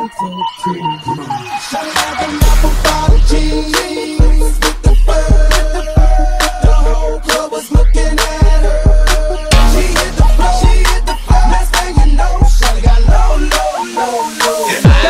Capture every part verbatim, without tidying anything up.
one, two, three. Somebody up about a cheese with the bird. The whole club was looking at her. She hit the floor, she hit the floor. Next thing you know, she got low, low, low, low.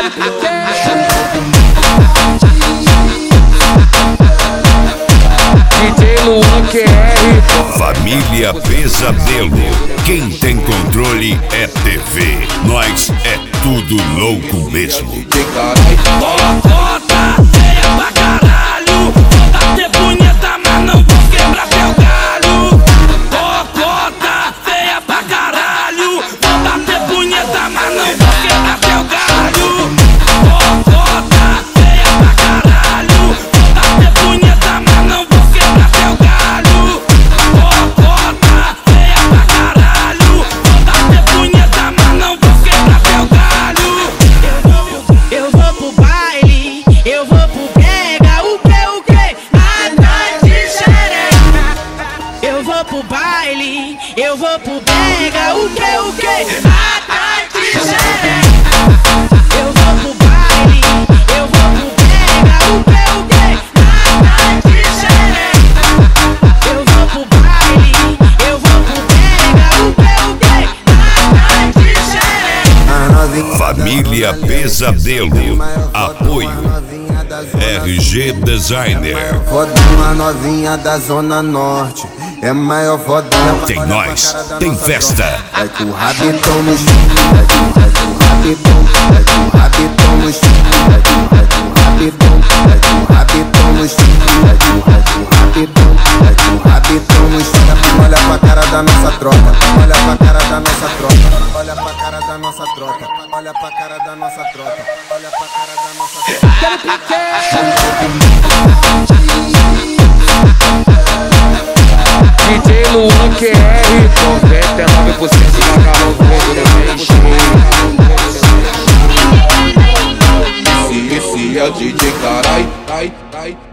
D J Luan Q R. Família Pesadelo. Quem tem controle é T V. Nós é tudo louco mesmo. Colocota, feia pra caralho. Vou bater punheta, mas não vou quebrar teu galho. Colocota, feia pra caralho. Vou bater punheta, mas não vou quebrar teu galho. Colocota, feia pra caralho. Vou bater punheta, mas não vou quebrar teu galho. Colocota, feia pra caralho. Vou bater punheta, mas não vou quebrar teu galho. Eu vou pro baile, eu vou pro pega, o que, o que? Atrás de xereca. Eu vou pro baile, eu vou pro pega, o que, o que? Atrás de xereca. Eu vou pro baile, eu vou pro pega, o que, o que? Atrás de xereca. Eu vou pro baile, eu vou pro pega, o que, o que? Atrás de xereca. Família Pesadelo. Apoio R G Designer. Fodão, a novinha da Zona Norte. É maior fodão. Tem nós, tem festa. Vai com o rabetão no chão. Vai com, vai com o rabetão. Vai com o rabetão no chão. Vai com, vai com o rabetão. Vai com o rabetão no chão. Vai com, vai com o rabetão. Vai com o rabetão no chão. Olha pra cara da nossa tropa. Olha pra cara da nossa tropa. Olha pra cara da nossa tropa. Olha pra cara da nossa tropa. Olha pra cara da nossa tropa. D J Luan Q R. noventa e nove por cento de macarrão verde. Esse, esse é o D J carai, ai, ai.